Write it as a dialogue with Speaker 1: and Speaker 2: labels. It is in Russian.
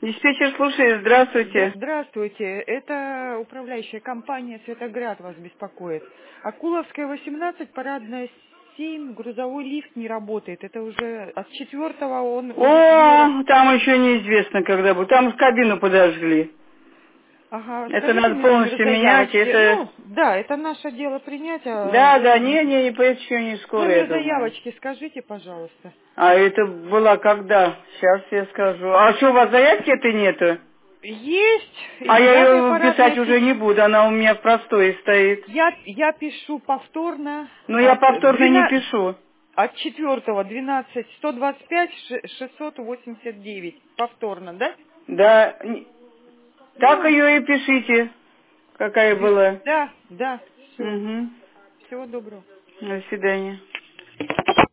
Speaker 1: Диспетчер слушает, здравствуйте.
Speaker 2: Здравствуйте, это управляющая компания «Светоград» вас беспокоит. Акуловская, 18, парадная 7, грузовой лифт не работает. Это уже от 4-го он уже не
Speaker 1: О, там еще неизвестно, когда будет. Там кабину подожгли.
Speaker 2: Ага,
Speaker 1: Это
Speaker 2: скажите
Speaker 1: надо
Speaker 2: мне номер
Speaker 1: полностью менять.
Speaker 2: заявочки.
Speaker 1: Это...
Speaker 2: Ну, да, это наше дело принять, а
Speaker 1: Да,
Speaker 2: вы...
Speaker 1: да, не, еще не скоро, я
Speaker 2: Номер
Speaker 1: думаю.
Speaker 2: заявочки скажите, пожалуйста.
Speaker 1: А это была когда? Сейчас я скажу. А что, у вас заявки этой нету?
Speaker 2: Есть
Speaker 1: А
Speaker 2: из
Speaker 1: я
Speaker 2: 9
Speaker 1: ее писать
Speaker 2: парадной
Speaker 1: уже не буду, она у меня в простое стоит.
Speaker 2: Я пишу повторно
Speaker 1: Но я
Speaker 2: от
Speaker 1: повторно не пишу.
Speaker 2: от 4-го 12 125 689. Повторно, да?
Speaker 1: Да, так
Speaker 2: Ну,
Speaker 1: ее и пишите, какая была.
Speaker 2: да, да, все.
Speaker 1: Угу.
Speaker 2: Всего доброго.
Speaker 1: До свидания.